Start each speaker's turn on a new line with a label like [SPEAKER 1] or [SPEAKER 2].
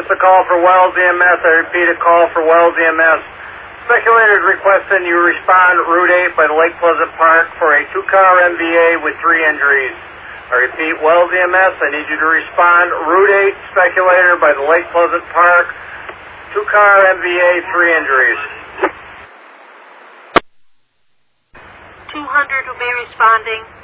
[SPEAKER 1] a call for Wells EMS. I repeat, a call for Wells EMS. Speculators requesting you respond Route 8 by the Lake Pleasant Park for a 2-car MVA with 3 injuries. I repeat, Wells EMS, I need you to respond Route 8 speculator by the Lake Pleasant Park, 2-car MVA, 3 injuries.
[SPEAKER 2] 200 will be responding.